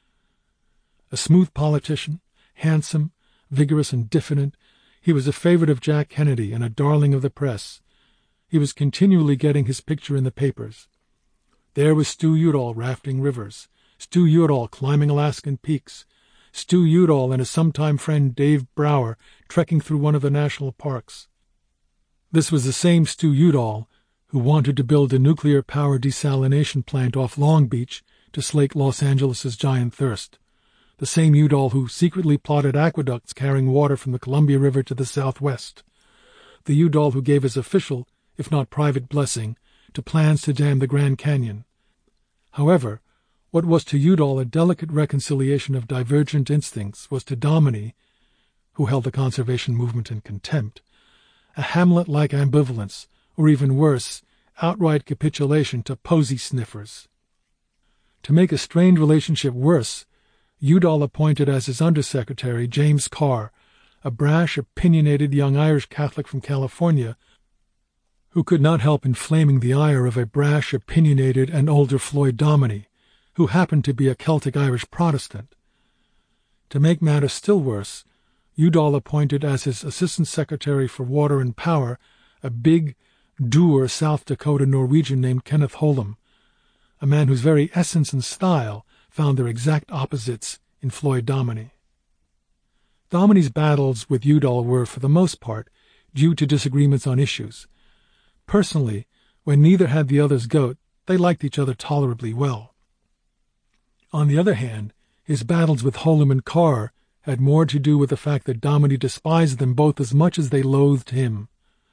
A smooth politician, handsome, vigorous, and diffident, he was a favorite of Jack Kennedy and a darling of the press. He was continually getting his picture in the papers. There was Stu Udall rafting rivers, Stu Udall climbing Alaskan peaks, Stu Udall and his sometime friend Dave Brower trekking through one of the national parks. This was the same Stu Udall who wanted to build a nuclear-powered desalination plant off Long Beach to slake Los Angeles' giant thirst. The same Udall who secretly plotted aqueducts carrying water from the Columbia River to the southwest. The Udall who gave his official, if not private, blessing to plans to dam the Grand Canyon. However, what was to Udall a delicate reconciliation of divergent instincts was to Dominy, who held the conservation movement in contempt, a Hamlet-like ambivalence, or even worse, outright capitulation to posy sniffers. To make a strained relationship worse, Udall appointed as his undersecretary James Carr, a brash, opinionated young Irish Catholic from California, who could not help inflaming the ire of a brash, opinionated, and older Floyd Dominy, who happened to be a Celtic Irish Protestant. To make matters still worse, Udall appointed as his assistant secretary for water and power a big, dour South Dakota Norwegian named Kenneth Holum, a man whose very essence and style found their exact opposites in Floyd Dominy. Dominy's battles with Udall were, for the most part, due to disagreements on issues. Personally, when neither had the other's goat, they liked each other tolerably well. On the other hand, his battles with Holum and Carr had more to do with the fact that Dominy despised them both as much as they loathed him.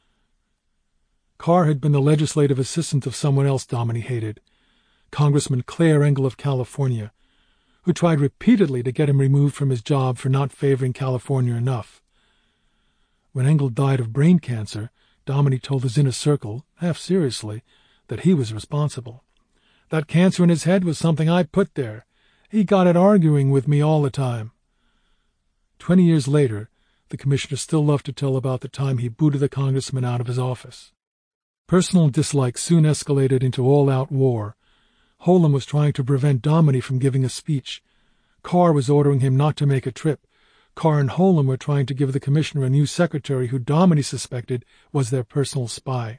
Carr had been the legislative assistant of someone else Dominy hated, Congressman Claire Engel of California, who tried repeatedly to get him removed from his job for not favoring California enough. When Engel died of brain cancer, Dominy told his inner circle, half seriously, that he was responsible. That cancer in his head was something I put there. He got it arguing with me all the time. 20 years later, the commissioner still loved to tell about the time he booted the congressman out of his office. Personal dislike soon escalated into all-out war. Holum was trying to prevent Dominy from giving a speech. Carr was ordering him not to make a trip. Carr and Holum were trying to give the commissioner a new secretary who Dominy suspected was their personal spy.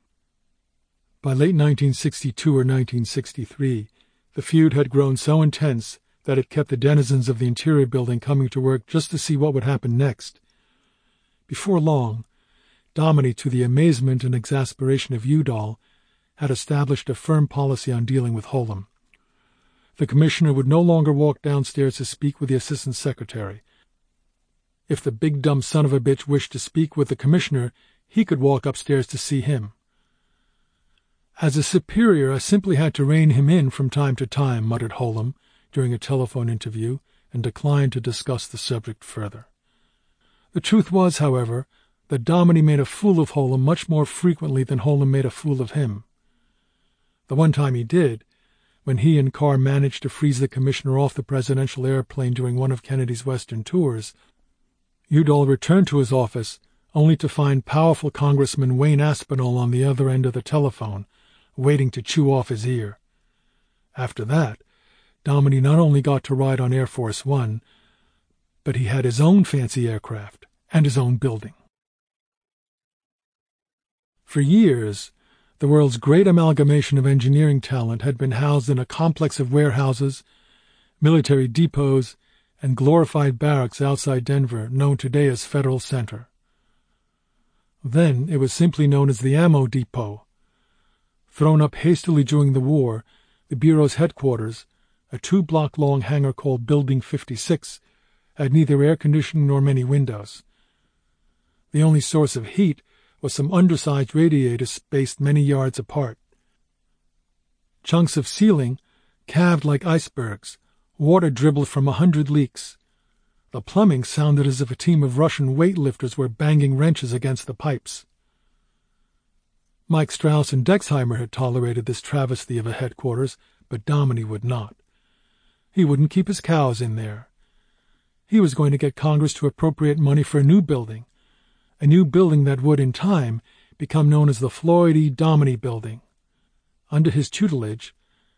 By late 1962 or 1963, the feud had grown so intense that it kept the denizens of the Interior Building coming to work just to see what would happen next. Before long, Dominy, to the amazement and exasperation of Udall, had established a firm policy on dealing with Holum. The commissioner would no longer walk downstairs to speak with the assistant secretary. If the big dumb son of a bitch wished to speak with the commissioner, he could walk upstairs to see him. As a superior, I simply had to rein him in from time to time, muttered Holum during a telephone interview, and declined to discuss the subject further. The truth was, however, that Dominy made a fool of Holum much more frequently than Holum made a fool of him. The one time he did, when he and Carr managed to freeze the commissioner off the presidential airplane during one of Kennedy's Western tours, Udall returned to his office only to find powerful Congressman Wayne Aspinall on the other end of the telephone, waiting to chew off his ear. After that, Dominy not only got to ride on Air Force One, but he had his own fancy aircraft and his own building. For years, the world's great amalgamation of engineering talent had been housed in a complex of warehouses, military depots, and glorified barracks outside Denver, known today as Federal Center. Then it was simply known as the Ammo Depot. Thrown up hastily during the war, the Bureau's headquarters, a 2-block-long hangar called Building 56, had neither air conditioning nor many windows. The only source of heat was some undersized radiators spaced many yards apart. Chunks of ceiling, calved like icebergs, water dribbled from 100 leaks. The plumbing sounded as if a team of Russian weightlifters were banging wrenches against the pipes. Mike Strauss and Dexheimer had tolerated this travesty of a headquarters, but Dominy would not. He wouldn't keep his cows in there. He was going to get Congress to appropriate money for a new building that would, in time, become known as the Floyd E. Dominy Building. Under his tutelage,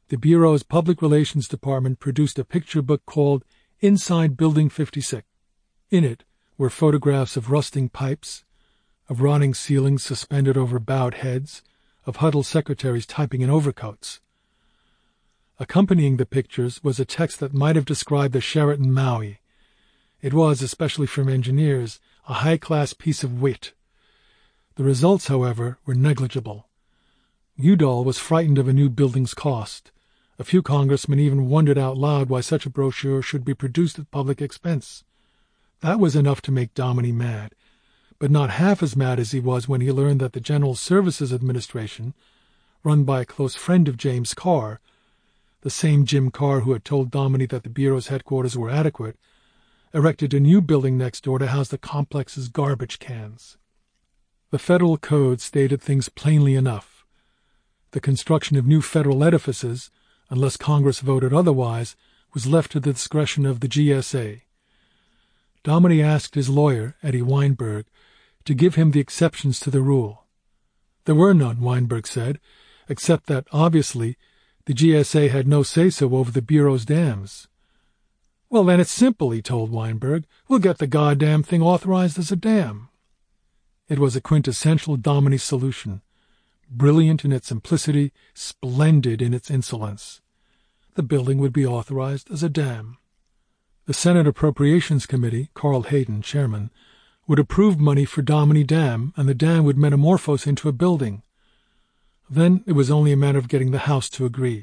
the Bureau's Public Relations Department produced a picture book called Inside Building 56. In it were photographs of rusting pipes, of rotting ceilings suspended over bowed heads, of huddled secretaries typing in overcoats. Accompanying the pictures was a text that might have described the Sheraton Maui. It was, especially from engineers, a high-class piece of wit. The results, however, were negligible. Udall was frightened of a new building's cost. A few congressmen even wondered out loud why such a brochure should be produced at public expense. That was enough to make Dominy mad, but not half as mad as he was when he learned that the General Services Administration, run by a close friend of James Carr, the same Jim Carr who had told Dominy that the Bureau's headquarters were adequate, erected a new building next door to house the complex's garbage cans. The federal code stated things plainly enough. The construction of new federal edifices, unless Congress voted otherwise, was left to the discretion of the GSA. Dominy asked his lawyer, Eddie Weinberg, to give him the exceptions to the rule. There were none, Weinberg said, except that, obviously, the GSA had no say-so over the Bureau's dams. Well, then it's simple, he told Weinberg. We'll get the goddamn thing authorized as a dam. It was a quintessential Dominy solution, brilliant in its simplicity, splendid in its insolence. The building would be authorized as a dam. The Senate Appropriations Committee, Carl Hayden, chairman, would approve money for Dominy Dam, and the dam would metamorphose into a building. Then it was only a matter of getting the House to agree.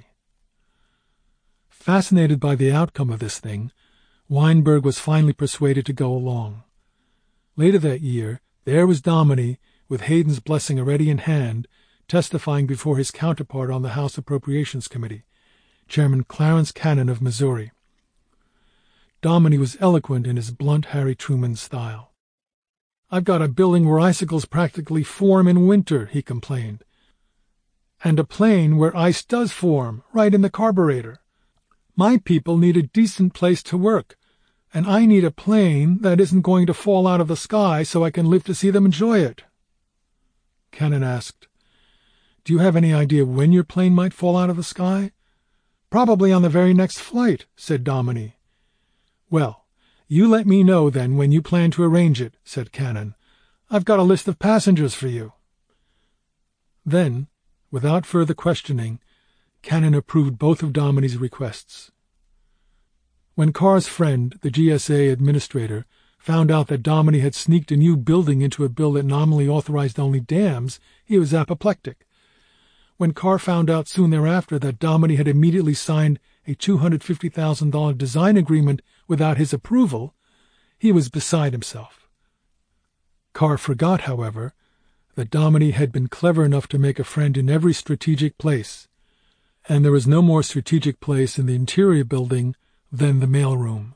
Fascinated by the outcome of this thing, Weinberg was finally persuaded to go along. Later that year, there was Dominy, with Hayden's blessing already in hand, testifying before his counterpart on the House Appropriations Committee, Chairman Clarence Cannon of Missouri. Dominy was eloquent in his blunt Harry Truman style. "I've got a building where icicles practically form in winter," he complained, "and a plane where ice does form, right in the carburetor. My people need a decent place to work, and I need a plane that isn't going to fall out of the sky so I can live to see them enjoy it." Cannon asked, "Do you have any idea when your plane might fall out of the sky?" "Probably on the very next flight," said Dominy. "Well, you let me know, then, when you plan to arrange it," said Cannon. "I've got a list of passengers for you." Then, without further questioning, Cannon approved both of Dominy's requests. When Carr's friend, the GSA administrator, found out that Dominy had sneaked a new building into a bill that nominally authorized only dams, he was apoplectic. When Carr found out soon thereafter that Dominy had immediately signed a $250,000 design agreement without his approval, he was beside himself. Carr forgot, however, that Dominy had been clever enough to make a friend in every strategic place, and there was no more strategic place in the interior building than the mailroom.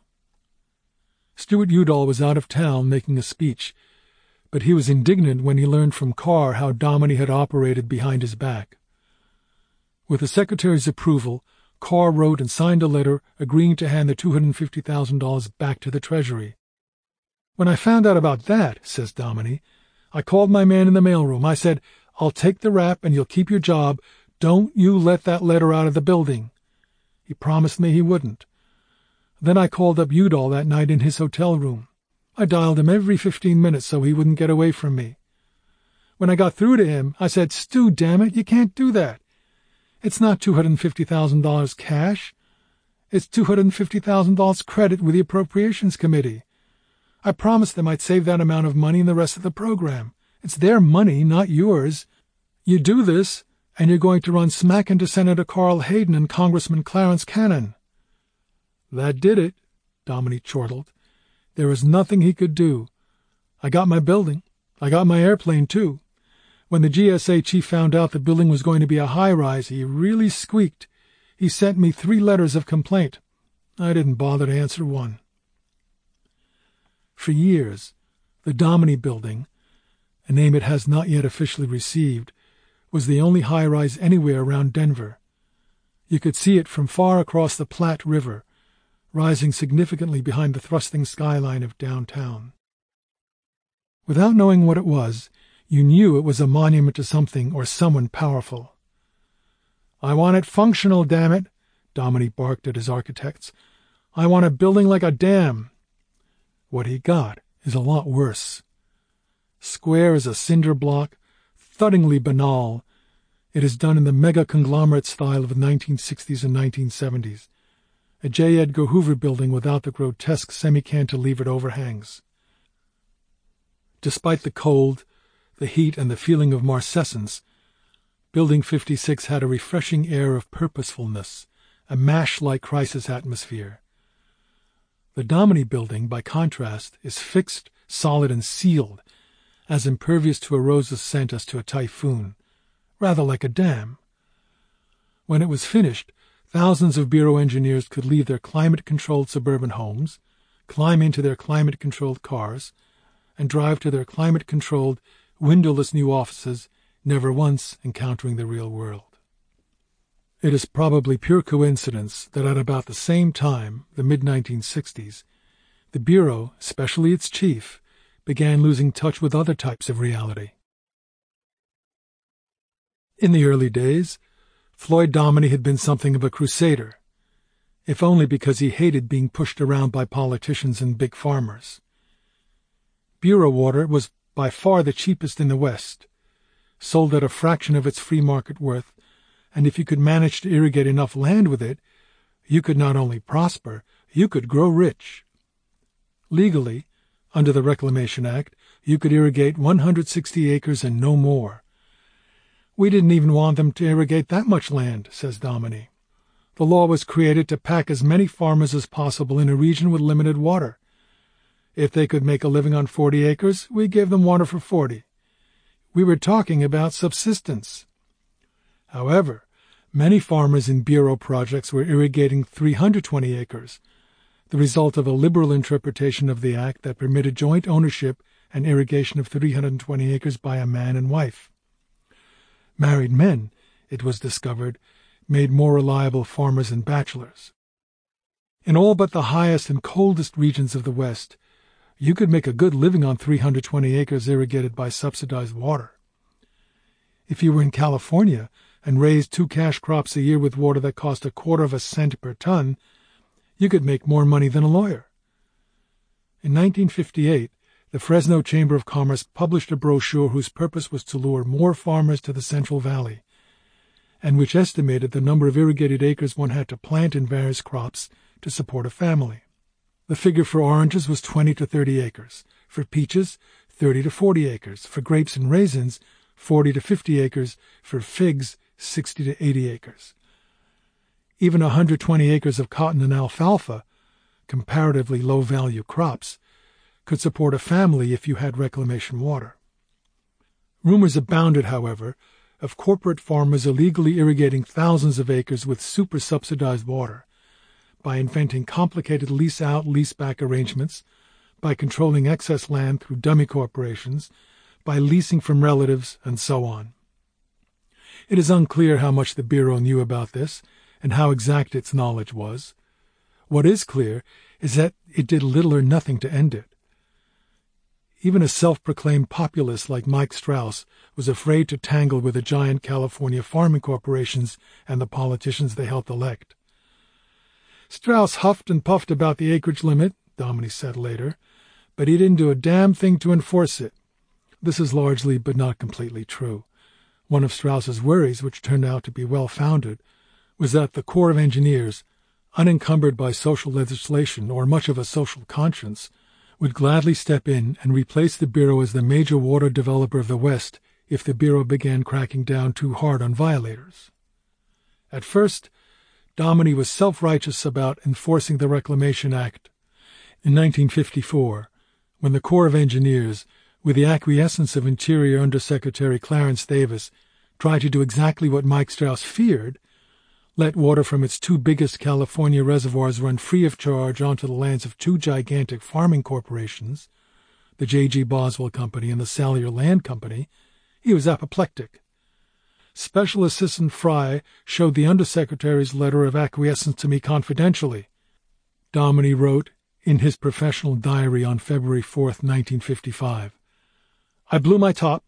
Stuart Udall was out of town making a speech, but he was indignant when he learned from Carr how Dominy had operated behind his back. With the secretary's approval, Carr wrote and signed a letter agreeing to hand the $250,000 back to the Treasury. "When I found out about that," says Dominy, "I called my man in the mailroom. I said, 'I'll take the rap and you'll keep your job. Don't you let that letter out of the building.' He promised me he wouldn't. Then I called up Udall that night in his hotel room. I dialed him every 15 minutes so he wouldn't get away from me. When I got through to him, I said, 'Stu, damn it, you can't do that. It's not $250,000 cash. It's $250,000 credit with the Appropriations Committee. I promised them I'd save that amount of money in the rest of the program. It's their money, not yours. You do this, and you're going to run smack into Senator Carl Hayden and Congressman Clarence Cannon.' That did it," Dominy chortled. "There was nothing he could do. I got my building. I got my airplane, too. When the GSA chief found out the building was going to be a high-rise, he really squeaked. He sent me 3 letters of complaint. I didn't bother to answer one." For years, the Dominy Building, a name it has not yet officially received, was the only high-rise anywhere around Denver. You could see it from far across the Platte River, rising significantly behind the thrusting skyline of downtown. Without knowing what it was, you knew it was a monument to something or someone powerful. "I want it functional, damn it," Dominy barked at his architects. "I want a building like a dam." What he got is a lot worse. Square as a cinder block, thuddingly banal, it is done in the mega-conglomerate style of the 1960s and 1970s. A J. Edgar Hoover building without the grotesque semi-cantilevered overhangs. Despite the cold, the heat, and the feeling of marcescence, Building 56 had a refreshing air of purposefulness, a MASH-like crisis atmosphere. The Dominy building, by contrast, is fixed, solid, and sealed, as impervious to a rose ascent as to a typhoon, rather like a dam. When it was finished, thousands of Bureau engineers could leave their climate-controlled suburban homes, climb into their climate-controlled cars, and drive to their climate-controlled, windowless new offices, never once encountering the real world. It is probably pure coincidence that at about the same time, the mid-1960s, the Bureau, especially its chief, began losing touch with other types of reality. In the early days, Floyd Dominy had been something of a crusader, if only because he hated being pushed around by politicians and big farmers. Bureau water was by far the cheapest in the West, sold at a fraction of its free market worth, and if you could manage to irrigate enough land with it, you could not only prosper, you could grow rich. Legally, under the Reclamation Act, you could irrigate 160 acres and no more. "We didn't even want them to irrigate that much land," says Dominy. "The law was created to pack as many farmers as possible in a region with limited water. If they could make a living on 40 acres, we gave them water for 40. We were talking about subsistence." However, many farmers in Bureau projects were irrigating 320 acres, the result of a liberal interpretation of the act that permitted joint ownership and irrigation of 320 acres by a man and wife. Married men, it was discovered, made more reliable farmers than bachelors. In all but the highest and coldest regions of the West, you could make a good living on 320 acres irrigated by subsidized water. If you were in California and raised 2 cash crops a year with water that cost 1/4 cent per ton, you could make more money than a lawyer. In 1958, the Fresno Chamber of Commerce published a brochure whose purpose was to lure more farmers to the Central Valley, and which estimated the number of irrigated acres one had to plant in various crops to support a family. The figure for oranges was 20 to 30 acres, for peaches 30 to 40 acres, for grapes and raisins 40 to 50 acres, for figs 60 to 80 acres. Even 120 acres of cotton and alfalfa, comparatively low-value crops, could support a family if you had reclamation water. Rumors abounded, however, of corporate farmers illegally irrigating thousands of acres with super-subsidized water, by inventing complicated lease-out, lease-back arrangements, by controlling excess land through dummy corporations, by leasing from relatives, and so on. It is unclear how much the Bureau knew about this, and how exact its knowledge was. What is clear is that it did little or nothing to end it. Even a self-proclaimed populist like Mike Strauss was afraid to tangle with the giant California farming corporations and the politicians they helped elect. "Strauss huffed and puffed about the acreage limit," Dominy said later, "but he didn't do a damn thing to enforce it." This is largely but not completely true. One of Strauss's worries, which turned out to be well-founded, was that the Corps of Engineers, unencumbered by social legislation or much of a social conscience, would gladly step in and replace the Bureau as the major water developer of the West if the Bureau began cracking down too hard on violators. At first, Dominy was self-righteous about enforcing the Reclamation Act. In 1954, when the Corps of Engineers, with the acquiescence of Interior Undersecretary Clarence Davis, tried to do exactly what Mike Strauss feared, let water from its 2 biggest California reservoirs run free of charge onto the lands of 2 gigantic farming corporations, the J.G. Boswell Company and the Salyer Land Company, he was apoplectic. Special Assistant Fry showed the Undersecretary's letter of acquiescence to me confidentially, Dominy wrote in his professional diary on February 4, 1955. "I blew my top,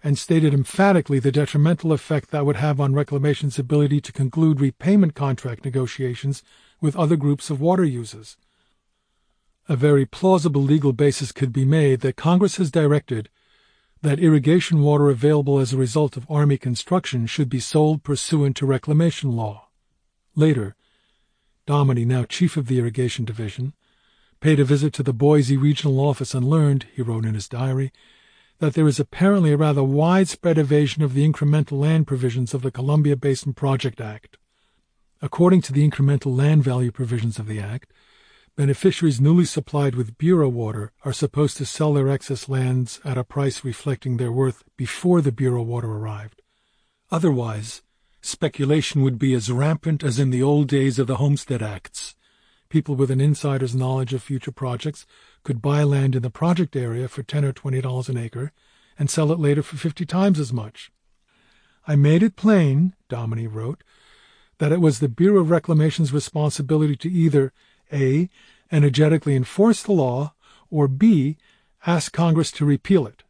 and stated emphatically the detrimental effect that would have on Reclamation's ability to conclude repayment contract negotiations with other groups of water users. A very plausible legal basis could be made that Congress has directed that irrigation water available as a result of Army construction should be sold pursuant to reclamation law. Later, Dominy, now chief of the Irrigation Division, paid a visit to the Boise regional office and learned, he wrote in his diary, that there is apparently a rather widespread evasion of the incremental land provisions of the Columbia Basin Project Act. According to the incremental land value provisions of the Act, beneficiaries newly supplied with Bureau water are supposed to sell their excess lands at a price reflecting their worth before the Bureau water arrived. Otherwise, speculation would be as rampant as in the old days of the Homestead Acts. People with an insider's knowledge of future projects could buy land in the project area for $10 or $20 an acre and sell it later for 50 times as much. I made it plain, Dominy wrote, that it was the Bureau of Reclamation's responsibility to either A, energetically enforce the law, or B, ask Congress to repeal it.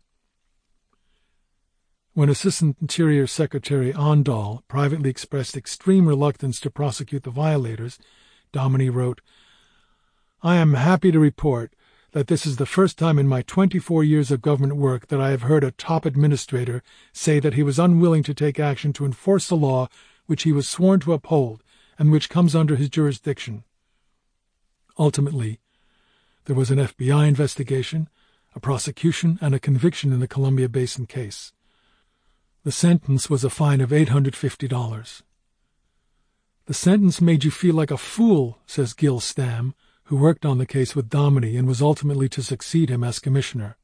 When Assistant Interior Secretary Ondal privately expressed extreme reluctance to prosecute the violators, Dominy wrote, I am happy to report that this is the first time in my 24 years of government work that I have heard a top administrator say that he was unwilling to take action to enforce the law which he was sworn to uphold and which comes under his jurisdiction. Ultimately, there was an FBI investigation, a prosecution, and a conviction in the Columbia Basin case. The sentence was a fine of $850. The sentence made you feel like a fool, says Gil Stamm, who worked on the case with Dominy and was ultimately to succeed him as commissioner.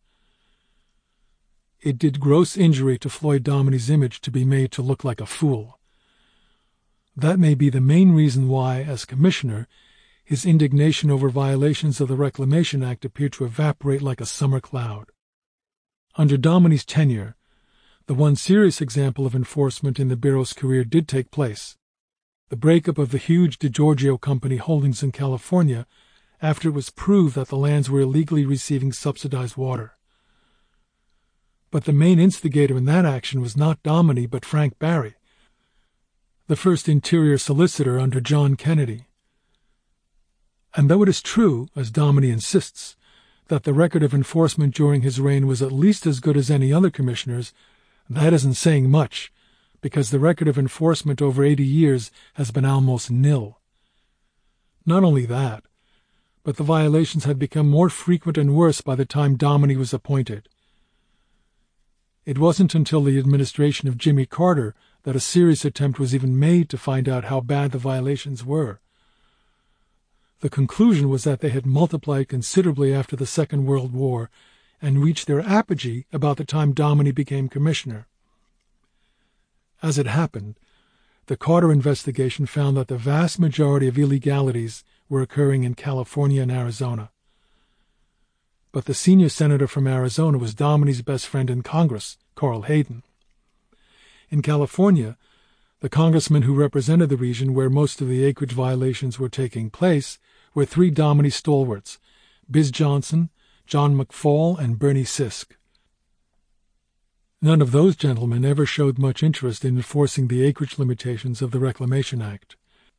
It did gross injury to Floyd Dominy's image to be made to look like a fool. That may be the main reason why, as commissioner, his indignation over violations of the Reclamation Act appeared to evaporate like a summer cloud. Under Dominy's tenure, the one serious example of enforcement in the Bureau's career did take place: the breakup of the huge DeGiorgio Company holdings in California after it was proved that the lands were illegally receiving subsidized water. But the main instigator in that action was not Dominy but Frank Barry, the first Interior Solicitor under John Kennedy. And though it is true, as Dominy insists, that the record of enforcement during his reign was at least as good as any other commissioner's, that isn't saying much, because the record of enforcement over 80 years has been almost nil. Not only that, but the violations had become more frequent and worse by the time Dominy was appointed. It wasn't until the administration of Jimmy Carter that a serious attempt was even made to find out how bad the violations were. The conclusion was that they had multiplied considerably after the Second World War and reached their apogee about the time Dominy became commissioner. As it happened, the Carter investigation found that the vast majority of illegalities were occurring in California and Arizona. But the senior senator from Arizona was Dominy's best friend in Congress, Carl Hayden. In California, the congressmen who represented the region where most of the acreage violations were taking place were three Dominy stalwarts: Biz Johnson, John McFall, and Bernie Sisk. None of those gentlemen ever showed much interest in enforcing the acreage limitations of the Reclamation Act.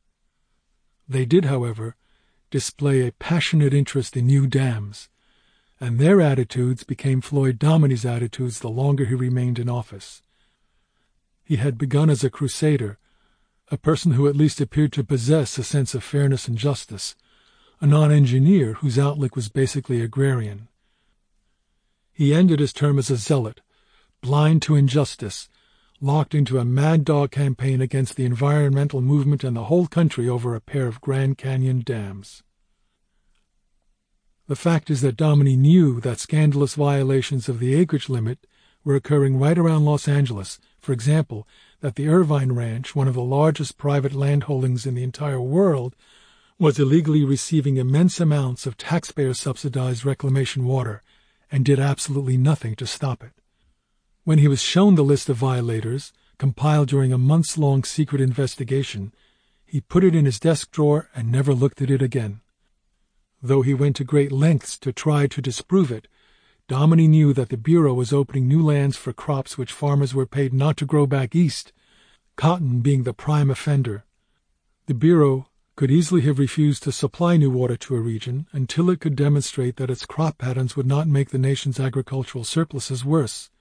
They did, however, display a passionate interest in new dams, and their attitudes became Floyd Dominy's attitudes the longer he remained in office. He had begun as a crusader, a person who at least appeared to possess a sense of fairness and justice, a non-engineer whose outlook was basically agrarian. He ended his term as a zealot, blind to injustice, locked into a mad dog campaign against the environmental movement and the whole country over a pair of Grand Canyon dams. The fact is that Dominy knew that scandalous violations of the acreage limit were occurring right around Los Angeles. For example, that the Irvine Ranch, one of the largest private land holdings in the entire world, was illegally receiving immense amounts of taxpayer-subsidized reclamation water and did absolutely nothing to stop it. When he was shown the list of violators, compiled during a months-long secret investigation, he put it in his desk drawer and never looked at it again. Though he went to great lengths to try to disprove it, Dominy knew that the Bureau was opening new lands for crops which farmers were paid not to grow back east, cotton being the prime offender. The Bureau could easily have refused to supply new water to a region until it could demonstrate that its crop patterns would not make the nation's agricultural surpluses worse.